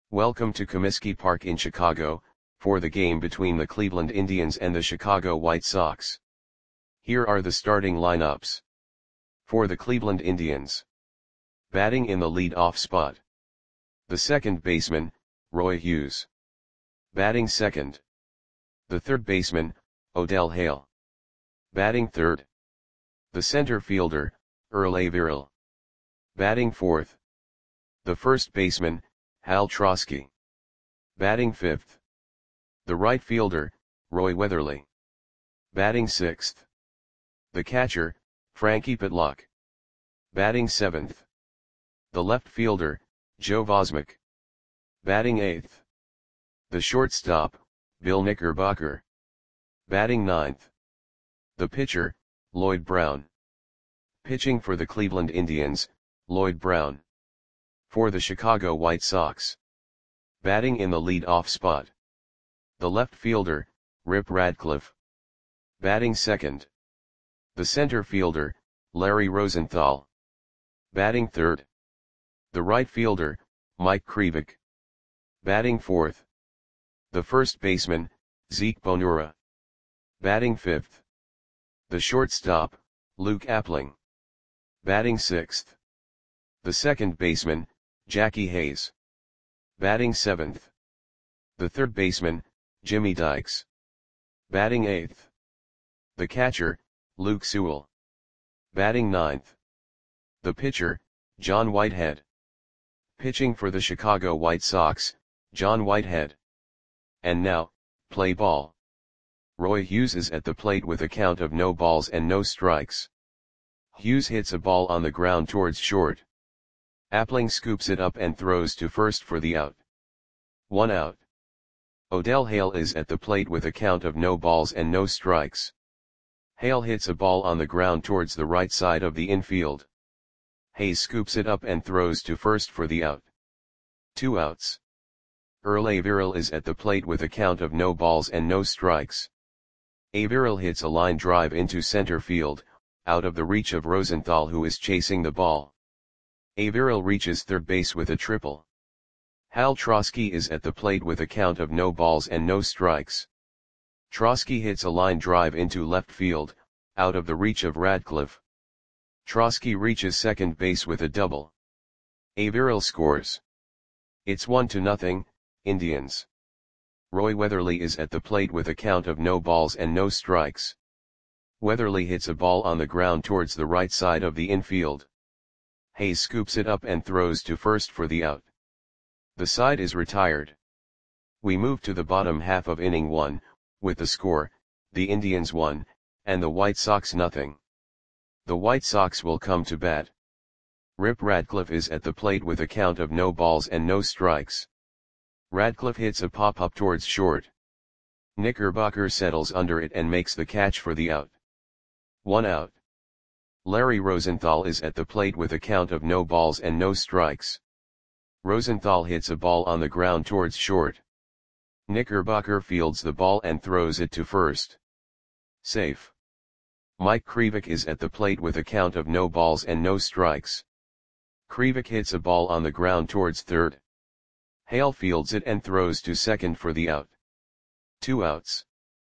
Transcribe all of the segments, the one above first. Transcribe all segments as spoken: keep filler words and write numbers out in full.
Welcome to Comiskey Park in Chicago, for the game between the Cleveland Indians and the Chicago White Sox. Here are the starting lineups. For the Cleveland Indians. Batting in the lead-off spot. The second baseman, Roy Hughes. Batting second. The third baseman, Odell Hale. Batting third. The center fielder, Earl Averill. Batting fourth. The first baseman, Hal Trosky. Batting fifth. The right fielder, Roy Weatherly. Batting sixth. The catcher, Frankie Pitlock. Batting seventh. The left fielder, Joe Vosmick. Batting eighth. The shortstop, Bill Knickerbocker. Batting ninth. The pitcher, Lloyd Brown. Pitching for the Cleveland Indians, Lloyd Brown. For the Chicago White Sox. Batting in the lead-off spot. The left fielder, Rip Radcliffe. Batting second. The center fielder, Larry Rosenthal. Batting third. The right fielder, Mike Krivik. Batting fourth. The first baseman, Zeke Bonura. Batting fifth. The shortstop, Luke Appling. Batting sixth. The second baseman, Jackie Hayes. Batting seventh. The third baseman, Jimmy Dykes. Batting eighth. The catcher, Luke Sewell. Batting ninth. The pitcher, John Whitehead. Pitching for the Chicago White Sox, John Whitehead. And now, play ball. Roy Hughes is at the plate with a count of no balls and no strikes. Hughes hits a ball on the ground towards short. Appling scoops it up and throws to first for the out. One out. Odell Hale is at the plate with a count of no balls and no strikes. Hale hits a ball on the ground towards the right side of the infield. Hayes scoops it up and throws to first for the out. Two outs. Earl Averill is at the plate with a count of no balls and no strikes. Averill hits a line drive into center field, out of the reach of Rosenthal, who is chasing the ball. Averill reaches third base with a triple. Hal Trosky is at the plate with a count of no balls and no strikes. Trosky hits a line drive into left field, out of the reach of Radcliffe. Trosky reaches second base with a double. Averill scores. It's one to nothing, Indians. Roy Weatherly is at the plate with a count of no balls and no strikes. Weatherly hits a ball on the ground towards the right side of the infield. Hayes scoops it up and throws to first for the out. The side is retired. We move to the bottom half of inning one, with the score, the Indians one, and the White Sox nothing. The White Sox will come to bat. Rip Radcliffe is at the plate with a count of no balls and no strikes. Radcliffe hits a pop-up towards short. Knickerbocker settles under it and makes the catch for the out. One out. Larry Rosenthal is at the plate with a count of no balls and no strikes. Rosenthal hits a ball on the ground towards short. Knickerbocker fields the ball and throws it to first. Safe. Mike Krivik is at the plate with a count of no balls and no strikes. Krivik hits a ball on the ground towards third. Hale fields it and throws to second for the out. Two outs.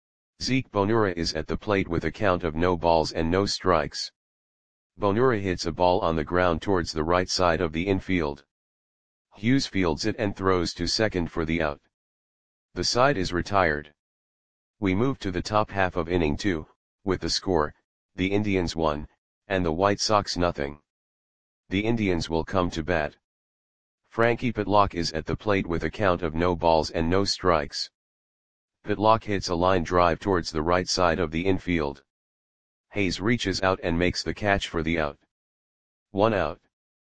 Zeke Bonura is at the plate with a count of no balls and no strikes. Bonura hits a ball on the ground towards the right side of the infield. Hughes fields it and throws to second for the out. The side is retired. We move to the top half of inning two, with the score, the Indians one, and the White Sox nothing. The Indians will come to bat. Frankie Pitlock is at the plate with a count of no balls and no strikes. Pitlock hits a line drive towards the right side of the infield. Hayes reaches out and makes the catch for the out. One out.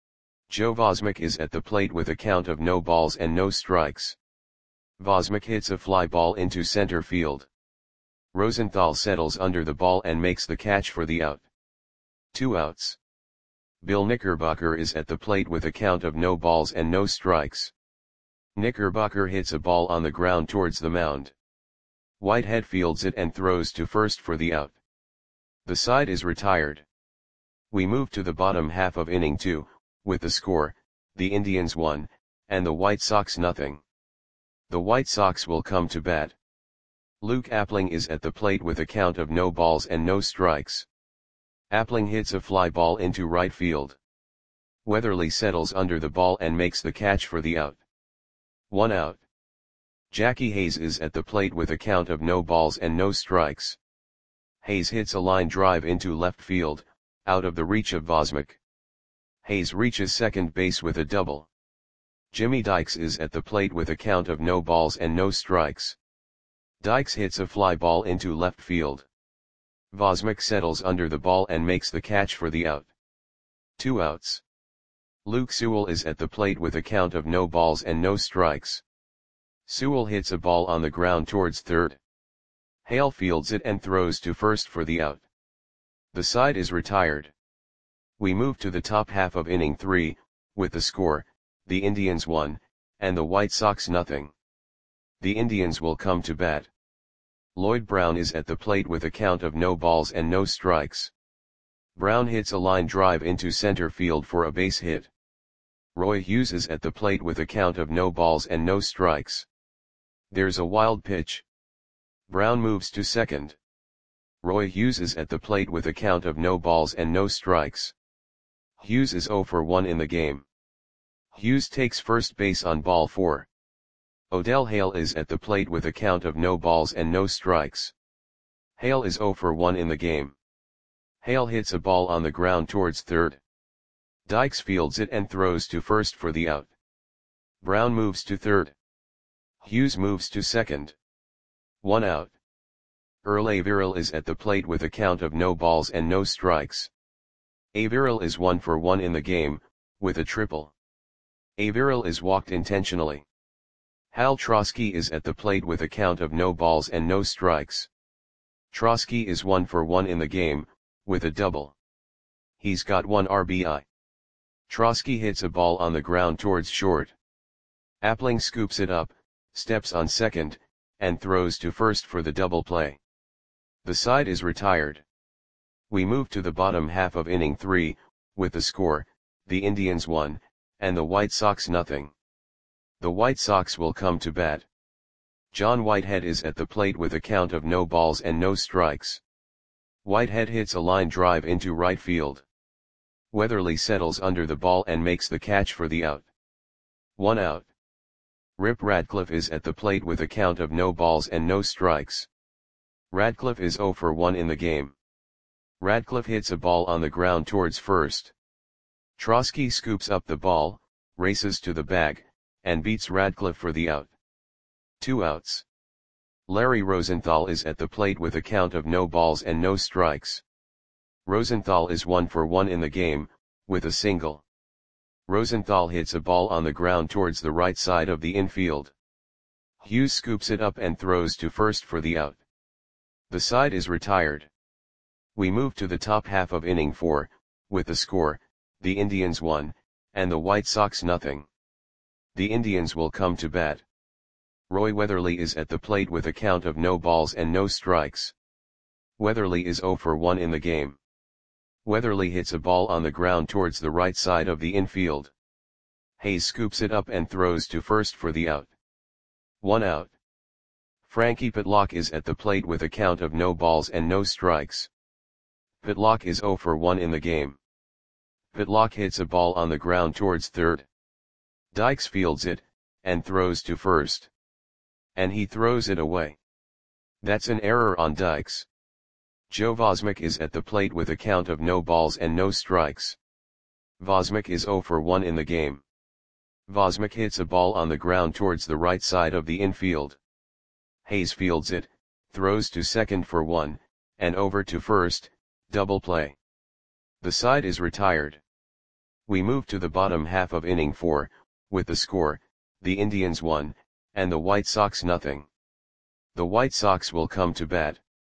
Joe Vosmick is at the plate with a count of no balls and no strikes. Vosmick hits a fly ball into center field. Rosenthal settles under the ball and makes the catch for the out. Two outs. Bill Knickerbocker is at the plate with a count of no balls and no strikes. Knickerbocker hits a ball on the ground towards the mound. Whitehead fields it and throws to first for the out. The side is retired. We move to the bottom half of inning two, with the score, the Indians one, and the White Sox nothing. The White Sox will come to bat. Luke Appling is at the plate with a count of no balls and no strikes. Appling hits a fly ball into right field. Weatherly settles under the ball and makes the catch for the out. One out. Jackie Hayes is at the plate with a count of no balls and no strikes. Hayes hits a line drive into left field, out of the reach of Vosmik. Hayes reaches second base with a double. Jimmy Dykes is at the plate with a count of no balls and no strikes. Dykes hits a fly ball into left field. Vosmik settles under the ball and makes the catch for the out. Two outs. Luke Sewell is at the plate with a count of no balls and no strikes. Sewell hits a ball on the ground towards third. Hale fields it and throws to first for the out. The side is retired. We move to the top half of inning three, with the score, the Indians one, and the White Sox nothing. The Indians will come to bat. Lloyd Brown is at the plate with a count of no balls and no strikes. Brown hits a line drive into center field for a base hit. Roy Hughes is at the plate with a count of no balls and no strikes. There's a wild pitch. Brown moves to second. Roy Hughes is at the plate with a count of no balls and no strikes. Hughes is oh for one in the game. Hughes takes first base on ball four. Odell Hale is at the plate with a count of no balls and no strikes. Hale is oh for one in the game. Hale hits a ball on the ground towards third. Dykes fields it and throws to first for the out. Brown moves to third. Hughes moves to second. One out. Earl Averill is at the plate with a count of no balls and no strikes. Averill is one for one in the game, with a triple. Averill is walked intentionally. Hal Trosky is at the plate with a count of no balls and no strikes. Trosky is one for one in the game, with a double. He's got one R B I. Trosky hits a ball on the ground towards short. Appling scoops it up, steps on second, and throws to first for the double play. The side is retired. We move to the bottom half of inning three, with the score, the Indians one, and the White Sox nothing. The White Sox will come to bat. John Whitehead is at the plate with a count of no balls and no strikes. Whitehead hits a line drive into right field. Weatherly settles under the ball and makes the catch for the out. One out. Rip Radcliffe is at the plate with a count of no balls and no strikes. Radcliffe is oh for one in the game. Radcliffe hits a ball on the ground towards first. Trosky scoops up the ball, races to the bag, and beats Radcliffe for the out. Two outs. Larry Rosenthal is at the plate with a count of no balls and no strikes. Rosenthal is one for one in the game, with a single. Rosenthal hits a ball on the ground towards the right side of the infield. Hughes scoops it up and throws to first for the out. The side is retired. We move to the top half of inning four, with the score, the Indians one, and the White Sox nothing. The Indians will come to bat. Roy Weatherly is at the plate with a count of no balls and no strikes. Weatherly is oh for one in the game. Weatherly hits a ball on the ground towards the right side of the infield. Hayes scoops it up and throws to first for the out. One out. Frankie Pitlock is at the plate with a count of no balls and no strikes. Pitlock is oh for one in the game. Pitlock hits a ball on the ground towards third. Dykes fields it, and throws to first. And he throws it away. That's an error on Dykes. Joe Vosmik is at the plate with a count of no balls and no strikes. Vosmik is oh for one in the game. Vosmik hits a ball on the ground towards the right side of the infield. Hayes fields it, throws to second for one, and over to first, double play. The side is retired. We move to the bottom half of inning four, with the score, the Indians one, and the White Sox nothing. The White Sox will come to bat.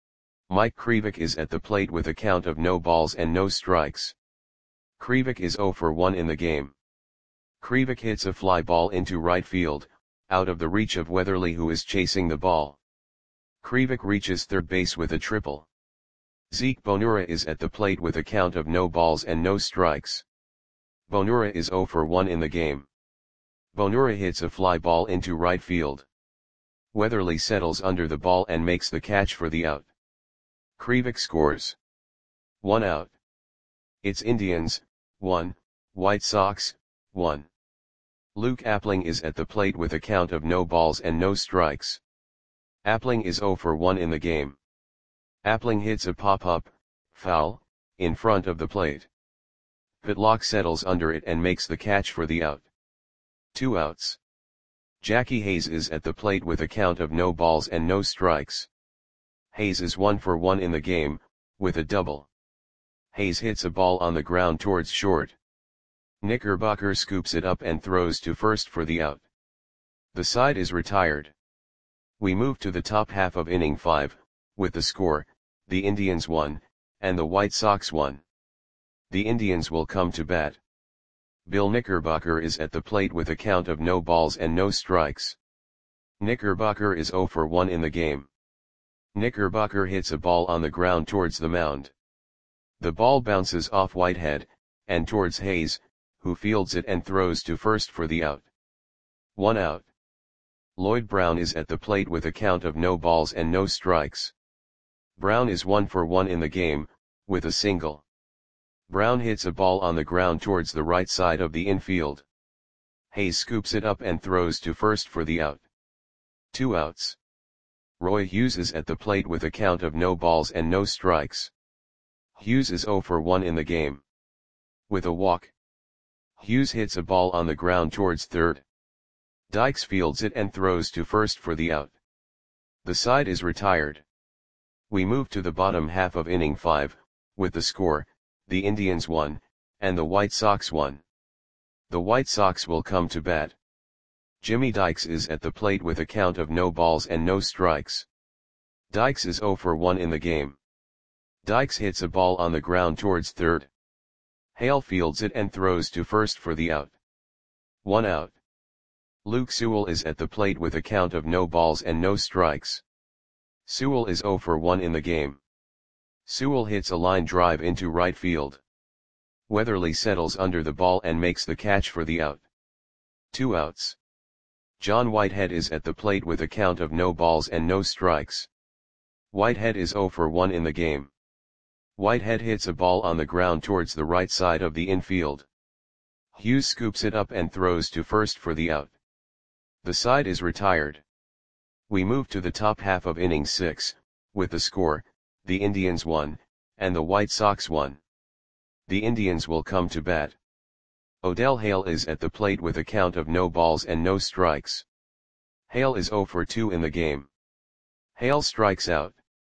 Mike Krivik is at the plate with a count of no balls and no strikes. Krivik is oh for one in the game. Krivik hits a fly ball into right field, out of the reach of Weatherly, who is chasing the ball. Krivik reaches third base with a triple. Zeke Bonura is at the plate with a count of no balls and no strikes. Bonura is oh for one in the game. Bonura hits a fly ball into right field. Weatherly settles under the ball and makes the catch for the out. Krivik scores. One out. It's Indians, one, White Sox, one. Luke Appling is at the plate with a count of no balls and no strikes. Appling is zero for one in the game. Appling hits a pop-up, foul, in front of the plate. Pitlock settles under it and makes the catch for the out. Two outs. Jackie Hayes is at the plate with a count of no balls and no strikes. Hayes is one for one in the game, with a double. Hayes hits a ball on the ground towards short. Knickerbocker scoops it up and throws to first for the out. The side is retired. We move to the top half of inning five, with the score, the Indians one, and the White Sox one. The Indians will come to bat. Bill Knickerbocker is at the plate with a count of no balls and no strikes. Knickerbocker is zero for one in the game. Knickerbocker hits a ball on the ground towards the mound. The ball bounces off Whitehead, and towards Hayes, who fields it and throws to first for the out. One out. Lloyd Brown is at the plate with a count of no balls and no strikes. Brown is one for one in the game, with a single. Brown hits a ball on the ground towards the right side of the infield. Hayes scoops it up and throws to first for the out. Two outs. Roy Hughes is at the plate with a count of no balls and no strikes. Hughes is zero for one in the game. With a walk. Hughes hits a ball on the ground towards third. Dykes fields it and throws to first for the out. The side is retired. We move to the bottom half of inning five, with the score, the Indians one, and the White Sox one. The White Sox will come to bat. Jimmy Dykes is at the plate with a count of no balls and no strikes. Dykes is zero for one in the game. Dykes hits a ball on the ground towards third. Hale fields it and throws to first for the out. One out. Luke Sewell is at the plate with a count of no balls and no strikes. Sewell is zero for one in the game. Sewell hits a line drive into right field. Weatherly settles under the ball and makes the catch for the out. Two outs. John Whitehead is at the plate with a count of no balls and no strikes. Whitehead is zero for one in the game. Whitehead hits a ball on the ground towards the right side of the infield. Hughes scoops it up and throws to first for the out. The side is retired. We move to the top half of inning six, with the score, the Indians one, and the White Sox one. The Indians will come to bat. Odell Hale is at the plate with a count of no balls and no strikes. Hale is zero for two in the game. Hale strikes out.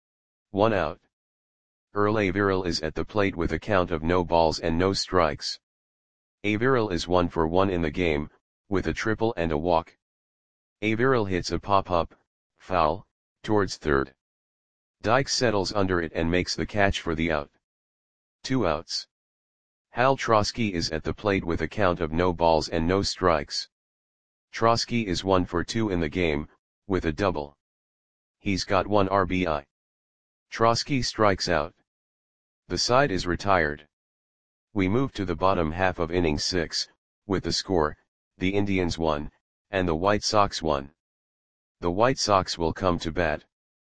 One out. Earl Averill is at the plate with a count of no balls and no strikes. Averill is one for one in the game, with a triple and a walk. Averill hits a pop-up, foul, towards third. Dykes settles under it and makes the catch for the out. Two outs. Hal Trosky is at the plate with a count of no balls and no strikes. Trosky is one for two in the game, with a double. He's got one R B I. Trosky strikes out. The side is retired. We move to the bottom half of inning six, with the score, the Indians one, and the White Sox one. The White Sox will come to bat.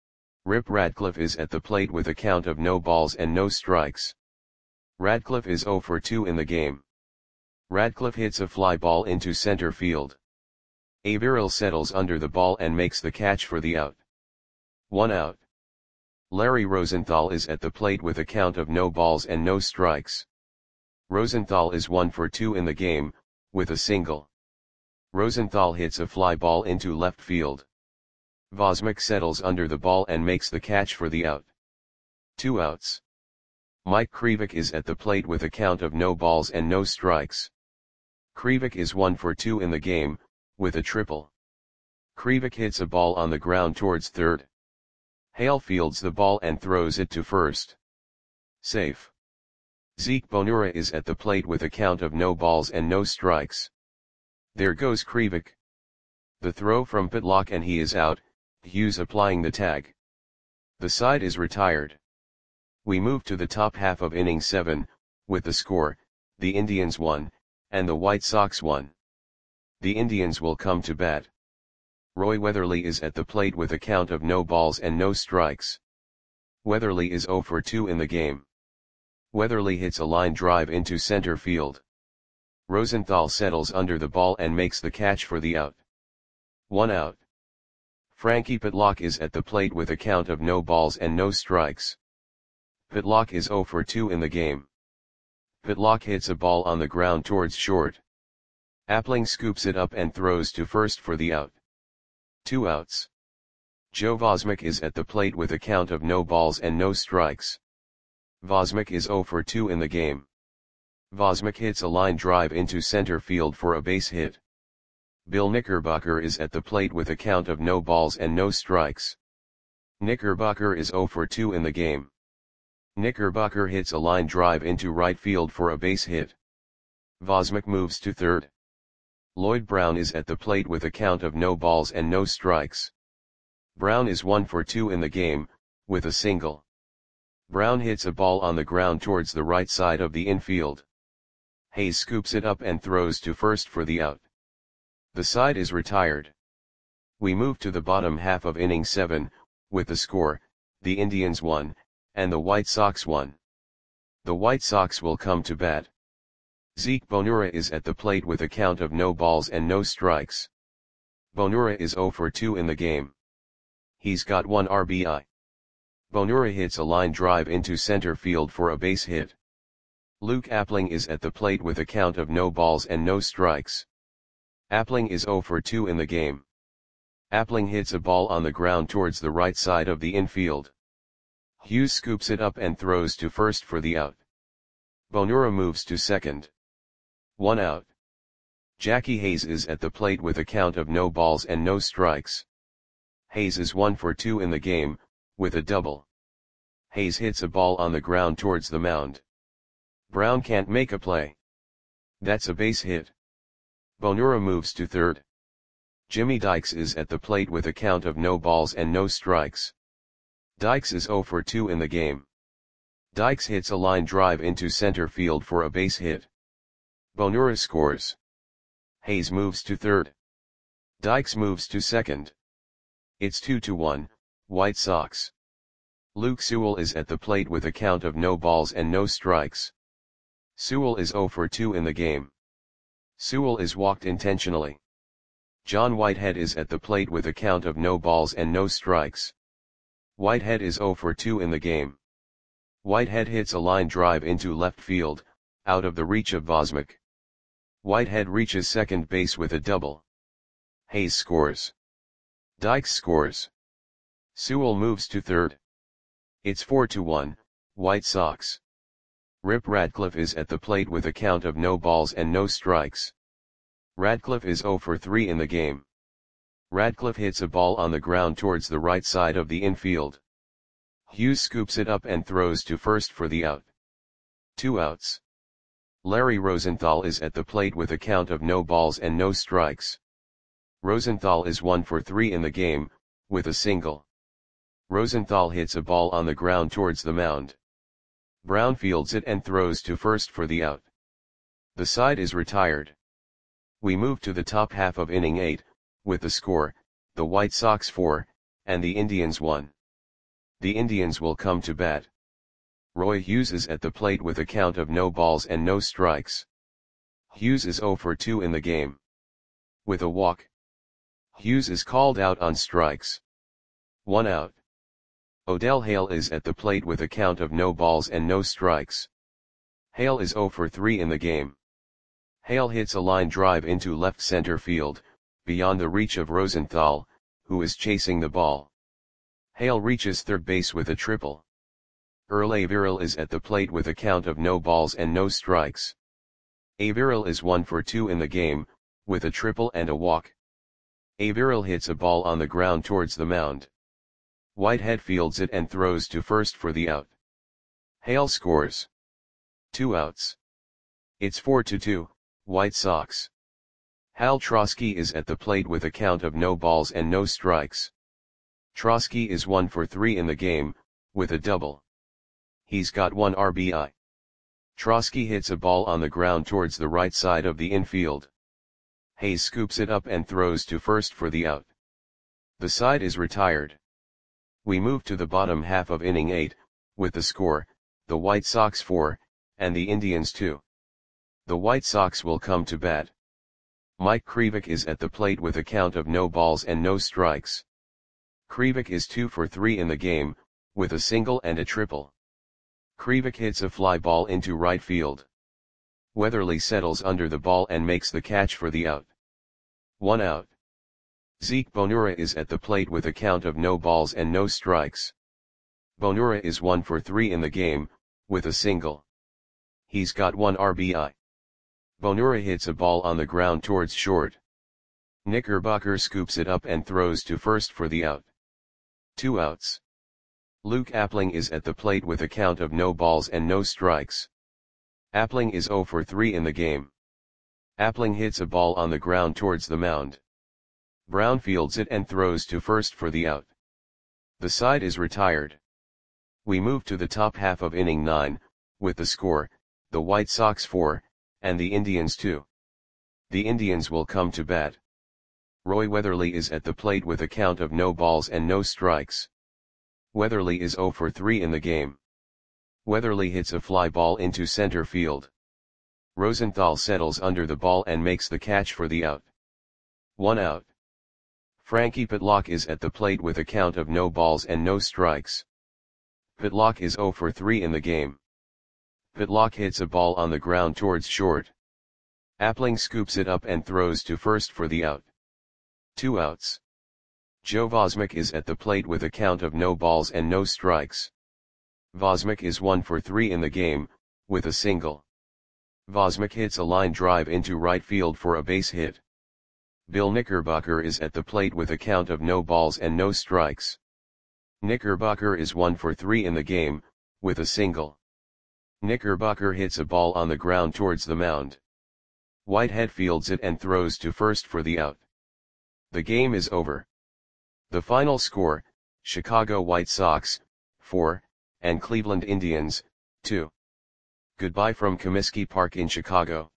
Rip Radcliffe is at the plate with a count of no balls and no strikes. Radcliffe is zero for two in the game. Radcliffe hits a fly ball into center field. Averill settles under the ball and makes the catch for the out. One out. Larry Rosenthal is at the plate with a count of no balls and no strikes. Rosenthal is one for two in the game, with a single. Rosenthal hits a fly ball into left field. Vosmik settles under the ball and makes the catch for the out. Two outs. Mike Krivik is at the plate with a count of no balls and no strikes. Krivik is one for two in the game, with a triple. Krivik hits a ball on the ground towards third. Hale fields the ball and throws it to first. Safe. Zeke Bonura is at the plate with a count of no balls and no strikes. There goes Krivik. The throw from Pitlock and he is out, Hughes applying the tag. The side is retired. We move to the top half of inning seven, with the score, the Indians one, and the White Sox one. The Indians will come to bat. Roy Weatherly is at the plate with a count of no balls and no strikes. Weatherly is oh for two in the game. Weatherly hits a line drive into center field. Rosenthal settles under the ball and makes the catch for the out. One out. Frankie Pitlock is at the plate with a count of no balls and no strikes. Pitlock is oh for two in the game. Pitlock hits a ball on the ground towards short. Appling scoops it up and throws to first for the out. Two outs. Joe Vosmick is at the plate with a count of no balls and no strikes. Vosmick is oh for two in the game. Vosmick hits a line drive into center field for a base hit. Bill Knickerbocker is at the plate with a count of no balls and no strikes. Knickerbocker is oh for two in the game. Knickerbocker hits a line drive into right field for a base hit. Vosmick moves to third. Lloyd Brown is at the plate with a count of no balls and no strikes. Brown is one for two in the game, with a single. Brown hits a ball on the ground towards the right side of the infield. Hayes scoops it up and throws to first for the out. The side is retired. We move to the bottom half of inning seven, with the score, the Indians won, and the White Sox won. The White Sox will come to bat. Zeke Bonura is at the plate with a count of no balls and no strikes. Bonura is oh for two in the game. He's got one R B I. Bonura hits a line drive into center field for a base hit. Luke Appling is at the plate with a count of no balls and no strikes. Appling is oh for two in the game. Appling hits a ball on the ground towards the right side of the infield. Hughes scoops it up and throws to first for the out. Bonura moves to second. One out. Jackie Hayes is at the plate with a count of no balls and no strikes. Hayes is one for two in the game, with a double. Hayes hits a ball on the ground towards the mound. Brown can't make a play. That's a base hit. Bonura moves to third. Jimmy Dykes is at the plate with a count of no balls and no strikes. Dykes is oh for two in the game. Dykes hits a line drive into center field for a base hit. Bonura scores. Hayes moves to third. Dykes moves to second. It's two to one, White Sox. Luke Sewell is at the plate with a count of no balls and no strikes. Sewell is oh for two in the game. Sewell is walked intentionally. John Whitehead is at the plate with a count of no balls and no strikes. Whitehead is oh for two in the game. Whitehead hits a line drive into left field, out of the reach of Vosmick. Whitehead reaches second base with a double. Hayes scores. Dykes scores. Sewell moves to third. It's four to one, White Sox. Rip Radcliffe is at the plate with a count of no balls and no strikes. Radcliffe is oh for three in the game. Radcliffe hits a ball on the ground towards the right side of the infield. Hughes scoops it up and throws to first for the out. Two outs. Larry Rosenthal is at the plate with a count of no balls and no strikes. Rosenthal is one for three in the game, with a single. Rosenthal hits a ball on the ground towards the mound. Brown fields it and throws to first for the out. The side is retired. We move to the top half of inning eight, with the score, the White Sox four, and the Indians one. The Indians will come to bat. Roy Hughes is at the plate with a count of no balls and no strikes. Hughes is oh for two in the game. With a walk. Hughes is called out on strikes. One out. Odell Hale is at the plate with a count of no balls and no strikes. Hale is oh for three in the game. Hale hits a line drive into left center field, beyond the reach of Rosenthal, who is chasing the ball. Hale reaches third base with a triple. Earl Averill is at the plate with a count of no balls and no strikes. Averill is one for two in the game, with a triple and a walk. Averill hits a ball on the ground towards the mound. Whitehead fields it and throws to first for the out. Hale scores. Two outs. It's four to two, White Sox. Hal Trosky is at the plate with a count of no balls and no strikes. Trosky is one for three in the game, with a double. He's got one R B I. Trosky hits a ball on the ground towards the right side of the infield. Hayes scoops it up and throws to first for the out. The side is retired. We move to the bottom half of inning eight, with the score, the White Sox four, and the Indians two. The White Sox will come to bat. Mike Krivik is at the plate with a count of no balls and no strikes. Krivik is two for three in the game, with a single and a triple. Krivik hits a fly ball into right field. Weatherly settles under the ball and makes the catch for the out. One out. Zeke Bonura is at the plate with a count of no balls and no strikes. Bonura is one for three in the game, with a single. He's got one R B I. Bonura hits a ball on the ground towards short. Knickerbocker scoops it up and throws to first for the out. Two outs. Luke Appling is at the plate with a count of no balls and no strikes. Appling is zero for three in the game. Appling hits a ball on the ground towards the mound. Brown fields it and throws to first for the out. The side is retired. We move to the top half of inning nine, with the score, the White Sox four, and the Indians two. The Indians will come to bat. Roy Weatherly is at the plate with a count of no balls and no strikes. Weatherly is zero for three in the game. Weatherly hits a fly ball into center field. Rosenthal settles under the ball and makes the catch for the out. One out. Frankie Pitlock is at the plate with a count of no balls and no strikes. Pitlock is zero for three in the game. Pitlock hits a ball on the ground towards short. Appling scoops it up and throws to first for the out. Two outs. Joe Vosmick is at the plate with a count of no balls and no strikes. Vosmick is one for three in the game, with a single. Vosmick hits a line drive into right field for a base hit. Bill Knickerbocker is at the plate with a count of no balls and no strikes. Knickerbocker is one for three in the game, with a single. Knickerbocker hits a ball on the ground towards the mound. Whitehead fields it and throws to first for the out. The game is over. The final score, Chicago White Sox, four, and Cleveland Indians, two. Goodbye from Comiskey Park in Chicago.